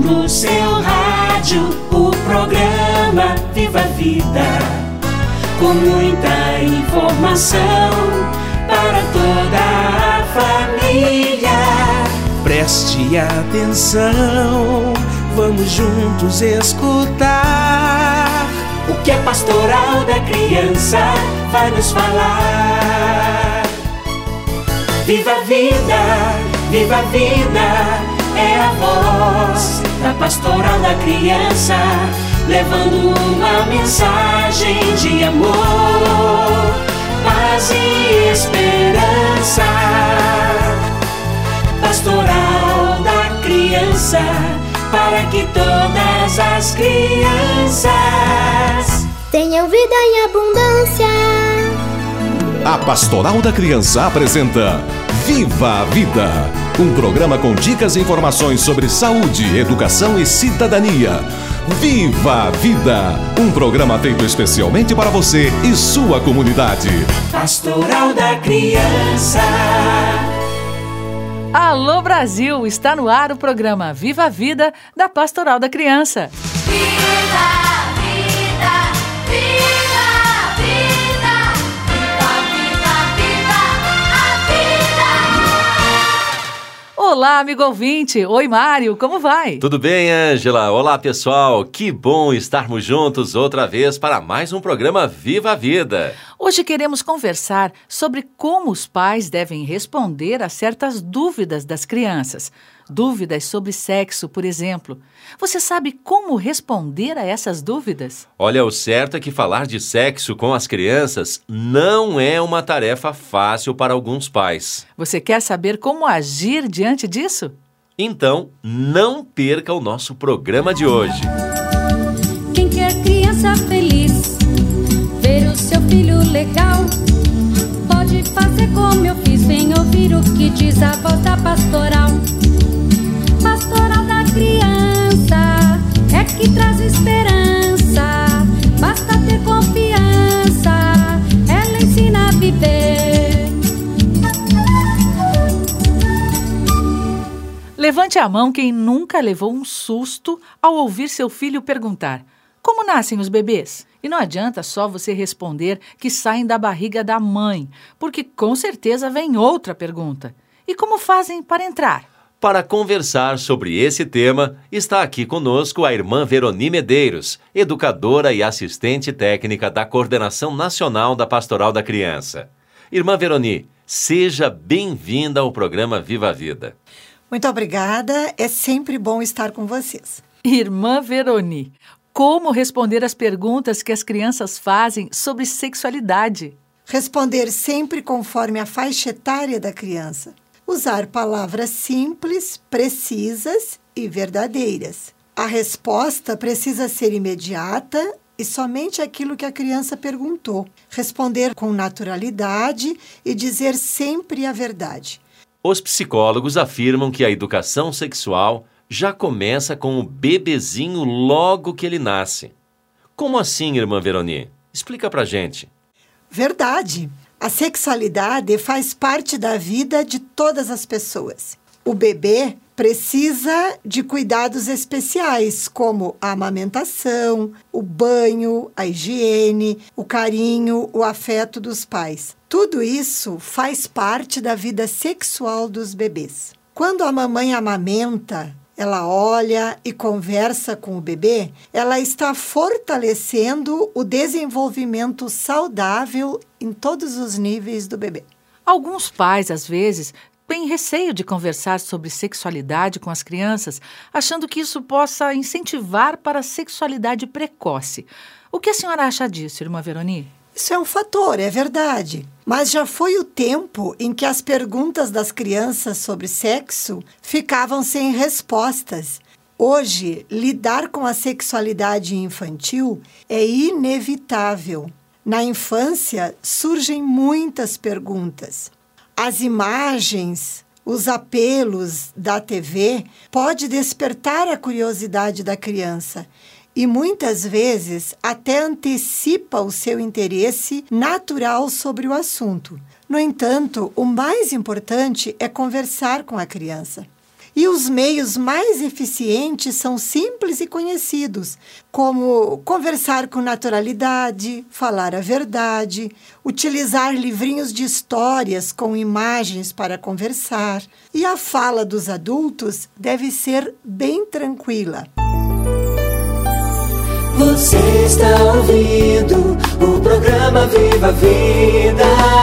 no seu rádio o programa Viva a Vida, com muita informação para toda a família. Preste atenção, vamos juntos escutar o que a Pastoral da Criança vai nos falar. Viva a vida, viva a vida, é a voz da Pastoral da Criança, levando uma mensagem de amor, paz e esperança. Pastoral da Criança, para que todas as crianças tenham vida em abundância. A Pastoral da Criança apresenta Viva a Vida, um programa com dicas e informações sobre saúde, educação e cidadania. Viva a Vida, um programa feito especialmente para você e sua comunidade. Pastoral da Criança. Alô Brasil, está no ar o programa Viva a Vida da Pastoral da Criança. Viva a vida, viva a vida, viva, viva, viva a vida. Olá, amigo ouvinte. Oi, Mário, como vai? Tudo bem, Ângela? Olá, pessoal. Que bom estarmos juntos outra vez para mais um programa Viva a Vida. Hoje queremos conversar sobre como os pais devem responder a certas dúvidas das crianças. Dúvidas sobre sexo, por exemplo. Você sabe como responder a essas dúvidas? Olha, o certo é que falar de sexo com as crianças não é uma tarefa fácil para alguns pais. Você quer saber como agir diante disso? Então, não perca o nosso programa de hoje. Quem quer criança feliz, ver o seu filho legal, pode fazer como eu fiz, vem ouvir o que diz a voz da pastoral. Pastoral da criança, é que traz esperança, basta ter confiança, ela ensina a viver. Levante a mão quem nunca levou um susto ao ouvir seu filho perguntar: como nascem os bebês? E não adianta só você responder que saem da barriga da mãe, porque com certeza vem outra pergunta. E como fazem para entrar? Para conversar sobre esse tema, está aqui conosco a irmã Veroni Medeiros, educadora e assistente técnica da Coordenação Nacional da Pastoral da Criança. Irmã Veroni, seja bem-vinda ao programa Viva a Vida. Muito obrigada, é sempre bom estar com vocês. Irmã Veroni, como responder as perguntas que as crianças fazem sobre sexualidade? Responder sempre conforme a faixa etária da criança. Usar palavras simples, precisas e verdadeiras. A resposta precisa ser imediata e somente aquilo que a criança perguntou. Responder com naturalidade e dizer sempre a verdade. Os psicólogos afirmam que a educação sexual já começa com o bebezinho logo que ele nasce. Como assim, irmã Veroni? Explica pra gente. Verdade. A sexualidade faz parte da vida de todas as pessoas. O bebê precisa de cuidados especiais, como a amamentação, o banho, a higiene, o carinho, o afeto dos pais. Tudo isso faz parte da vida sexual dos bebês. Quando a mamãe amamenta, ela olha e conversa com o bebê, ela está fortalecendo o desenvolvimento saudável em todos os níveis do bebê. Alguns pais, às vezes, têm receio de conversar sobre sexualidade com as crianças, achando que isso possa incentivar para a sexualidade precoce. O que a senhora acha disso, irmã Veroni? Isso é um fator, é verdade. Mas já foi o tempo em que as perguntas das crianças sobre sexo ficavam sem respostas. Hoje, lidar com a sexualidade infantil é inevitável. Na infância, surgem muitas perguntas. As imagens, os apelos da TV podem despertar a curiosidade da criança e muitas vezes até antecipa o seu interesse natural sobre o assunto. No entanto, o mais importante é conversar com a criança. E os meios mais eficientes são simples e conhecidos, como conversar com naturalidade, falar a verdade, utilizar livrinhos de histórias com imagens para conversar. E a fala dos adultos deve ser bem tranquila. Você está ouvindo o programa Viva a Vida.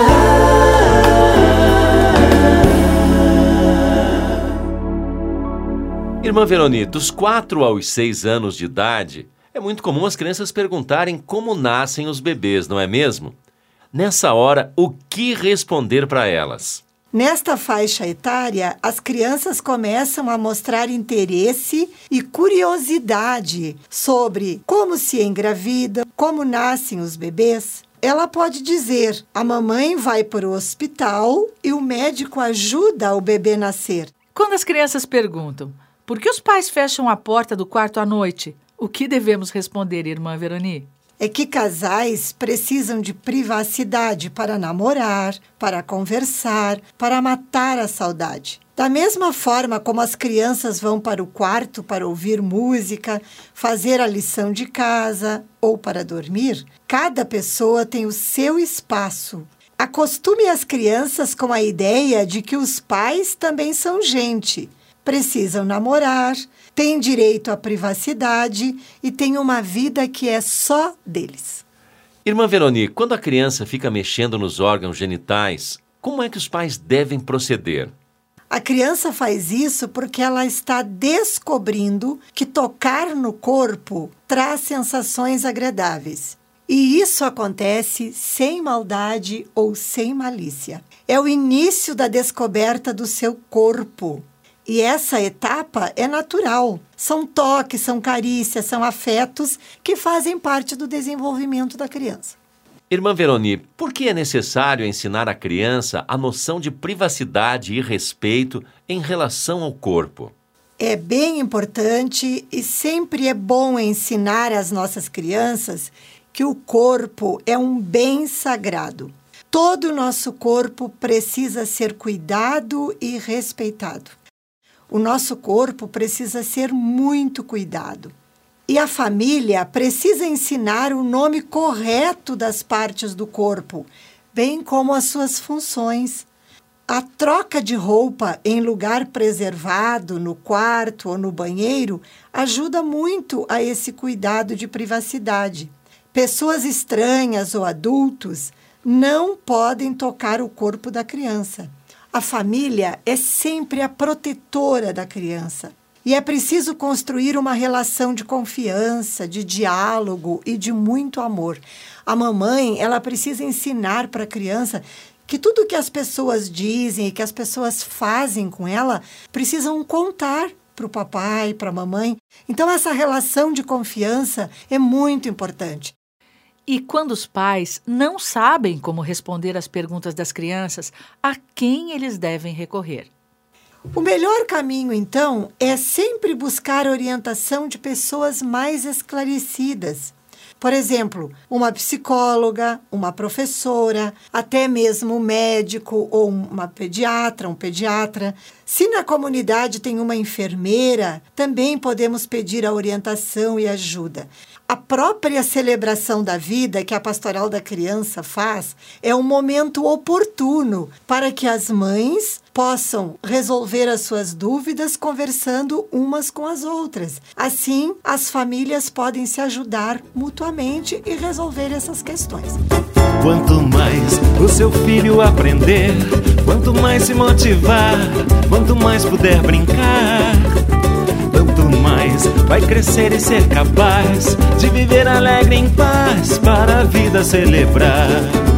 Irmã Veroni, dos 4 aos 6 anos de idade, é muito comum as crianças perguntarem como nascem os bebês, não é mesmo? Nessa hora, o que responder para elas? Nesta faixa etária, as crianças começam a mostrar interesse e curiosidade sobre como se engravida, como nascem os bebês. Ela pode dizer: a mamãe vai para o hospital e o médico ajuda o bebê a nascer. Quando as crianças perguntam: por que os pais fecham a porta do quarto à noite? O que devemos responder, irmã Veroni? É que casais precisam de privacidade para namorar, para conversar, para matar a saudade. Da mesma forma como as crianças vão para o quarto para ouvir música, fazer a lição de casa ou para dormir, cada pessoa tem o seu espaço. Acostume as crianças com a ideia de que os pais também são gente. Precisam namorar, têm direito à privacidade e têm uma vida que é só deles. Irmã Veroni, quando a criança fica mexendo nos órgãos genitais, como é que os pais devem proceder? A criança faz isso porque ela está descobrindo que tocar no corpo traz sensações agradáveis. E isso acontece sem maldade ou sem malícia. É o início da descoberta do seu corpo. E essa etapa é natural. São toques, são carícias, são afetos que fazem parte do desenvolvimento da criança. Irmã Veroni, por que é necessário ensinar à criança a noção de privacidade e respeito em relação ao corpo? É bem importante e sempre é bom ensinar às nossas crianças que o corpo é um bem sagrado. Todo o nosso corpo precisa ser cuidado e respeitado. O nosso corpo precisa ser muito cuidado. E a família precisa ensinar o nome correto das partes do corpo, bem como as suas funções. A troca de roupa em lugar preservado, no quarto ou no banheiro, ajuda muito a esse cuidado de privacidade. Pessoas estranhas ou adultos não podem tocar o corpo da criança. A família é sempre a protetora da criança. E é preciso construir uma relação de confiança, de diálogo e de muito amor. A mamãe, ela precisa ensinar para a criança que tudo que as pessoas dizem e que as pessoas fazem com ela, precisam contar para o papai, para a mamãe. Então, essa relação de confiança é muito importante. E quando os pais não sabem como responder às perguntas das crianças, a quem eles devem recorrer? O melhor caminho, então, é sempre buscar orientação de pessoas mais esclarecidas. Por exemplo, uma psicóloga, uma professora, até mesmo um médico ou uma pediatra, um pediatra. Se na comunidade tem uma enfermeira, também podemos pedir a orientação e ajuda. A própria celebração da vida que a Pastoral da Criança faz é um momento oportuno para que as mães possam resolver as suas dúvidas conversando umas com as outras. Assim, as famílias podem se ajudar mutuamente e resolver essas questões. Quanto mais o seu filho aprender, quanto mais se motivar, quanto mais puder brincar, tanto mais vai crescer e ser capaz de viver alegre em paz para a vida celebrar.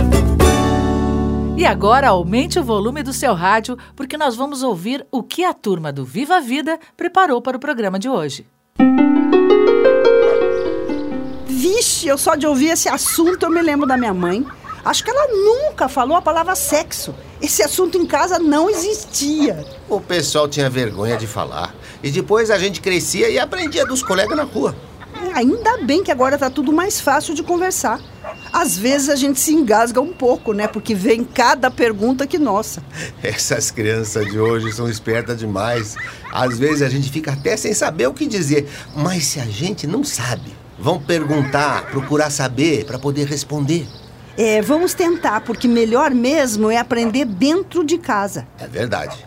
E agora aumente o volume do seu rádio, porque nós vamos ouvir o que a turma do Viva a Vida preparou para o programa de hoje. Vixe, eu só de ouvir esse assunto eu me lembro da minha mãe. Acho que ela nunca falou a palavra sexo. Esse assunto em casa não existia. O pessoal tinha vergonha de falar. E depois a gente crescia e aprendia dos colegas na rua. Ainda bem que agora tá tudo mais fácil de conversar. Às vezes a gente se engasga um pouco, né? Porque vem cada pergunta que nossa. Essas crianças de hoje são espertas demais. Às vezes a gente fica até sem saber o que dizer. Mas se a gente não sabe, vão perguntar, procurar saber para poder responder. Vamos tentar, porque melhor mesmo é aprender dentro de casa. É verdade.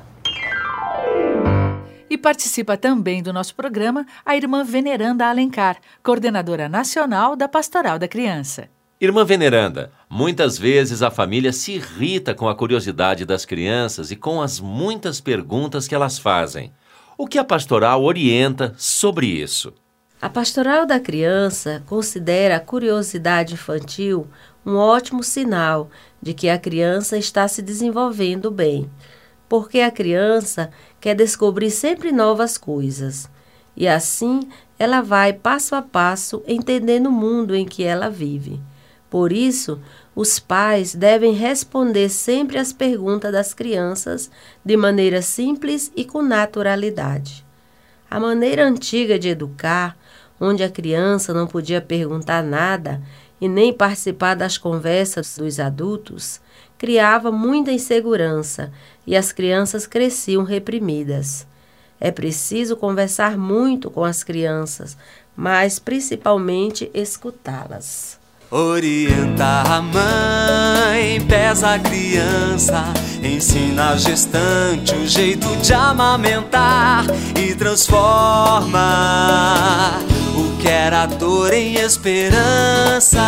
E participa também do nosso programa a irmã Veneranda Alencar, coordenadora nacional da Pastoral da Criança. Irmã Veneranda, muitas vezes a família se irrita com a curiosidade das crianças e com as muitas perguntas que elas fazem. O que a pastoral orienta sobre isso? A Pastoral da Criança considera a curiosidade infantil um ótimo sinal de que a criança está se desenvolvendo bem, porque a criança quer descobrir sempre novas coisas, e assim ela vai passo a passo entendendo o mundo em que ela vive. Por isso, os pais devem responder sempre às perguntas das crianças de maneira simples e com naturalidade. A maneira antiga de educar, onde a criança não podia perguntar nada e nem participar das conversas dos adultos, criava muita insegurança e as crianças cresciam reprimidas. É preciso conversar muito com as crianças, mas principalmente escutá-las. Orienta a mãe, pesa a criança, ensina a gestante o jeito de amamentar e transforma o que era dor em esperança.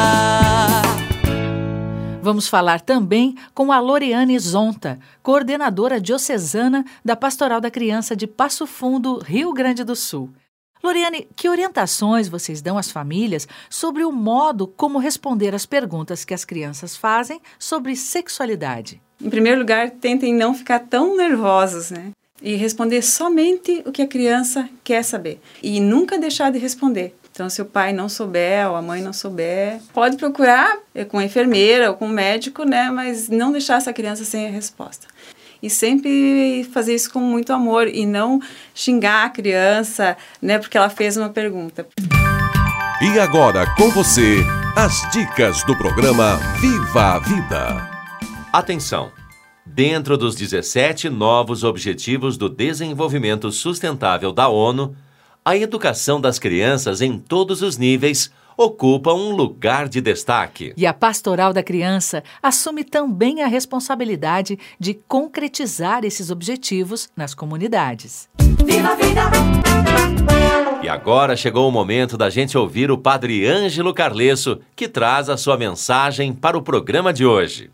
Vamos falar também com a Loriane Zonta, coordenadora diocesana da Pastoral da Criança de Passo Fundo, Rio Grande do Sul. Loriane, que orientações vocês dão às famílias sobre o modo como responder às perguntas que as crianças fazem sobre sexualidade? Em primeiro lugar, tentem não ficar tão nervosos, né? E responder somente o que a criança quer saber. E nunca deixar de responder. Então, se o pai não souber ou a mãe não souber, pode procurar com a enfermeira ou com o médico, né? Mas não deixar essa criança sem a resposta. E sempre fazer isso com muito amor e não xingar a criança, né? Porque ela fez uma pergunta. E agora, com você, as dicas do programa Viva a Vida. Atenção! Dentro dos 17 novos Objetivos do Desenvolvimento Sustentável da ONU, a educação das crianças em todos os níveis ocupa um lugar de destaque. E a Pastoral da Criança assume também a responsabilidade de concretizar esses objetivos nas comunidades. Viva a vida! E agora chegou o momento da gente ouvir o Padre Ângelo Carlesso, que traz a sua mensagem para o programa de hoje.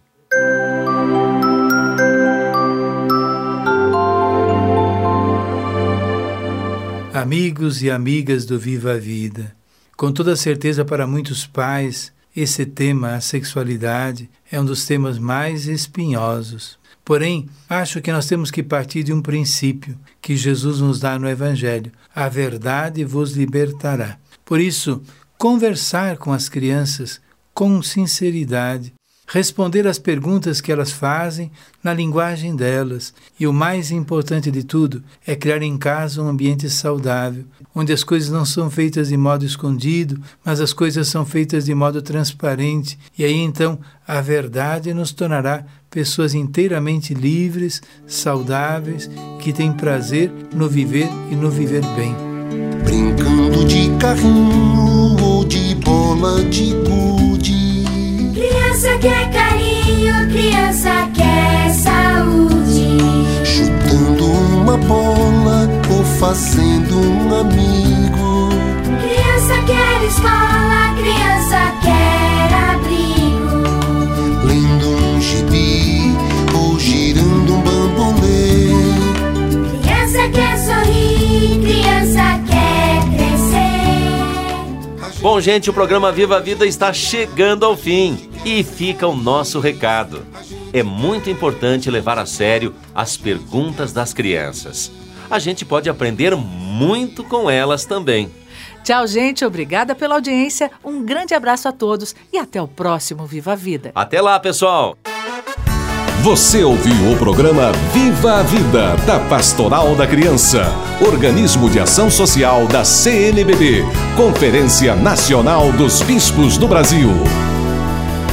Amigos e amigas do Viva a Vida, com toda certeza para muitos pais, esse tema, a sexualidade, é um dos temas mais espinhosos. Porém, acho que nós temos que partir de um princípio que Jesus nos dá no Evangelho: a verdade vos libertará. Por isso, conversar com as crianças com sinceridade, responder às perguntas que elas fazem na linguagem delas. E o mais importante de tudo é criar em casa um ambiente saudável, onde as coisas não são feitas de modo escondido, mas as coisas são feitas de modo transparente. E aí então a verdade nos tornará pessoas inteiramente livres, saudáveis, que têm prazer no viver e no viver bem. Brincando de carrinho ou de bola de gude. Criança quer carinho, criança quer saúde. Chutando uma bola ou fazendo um amigo. Criança quer escola, criança quer abrigo. Lendo um gibi ou girando um bambolê. Criança quer sorrir, criança quer crescer. Bom, gente, o programa Viva a Vida está chegando ao fim. E fica o nosso recado. É muito importante levar a sério as perguntas das crianças. A gente pode aprender muito com elas também. Tchau, gente. Obrigada pela audiência. Um grande abraço a todos e até o próximo Viva a Vida. Até lá, pessoal. Você ouviu o programa Viva a Vida, da Pastoral da Criança, organismo de ação social da CNBB, Conferência Nacional dos Bispos do Brasil.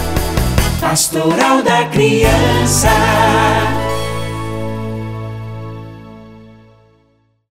Pastoral da Criança.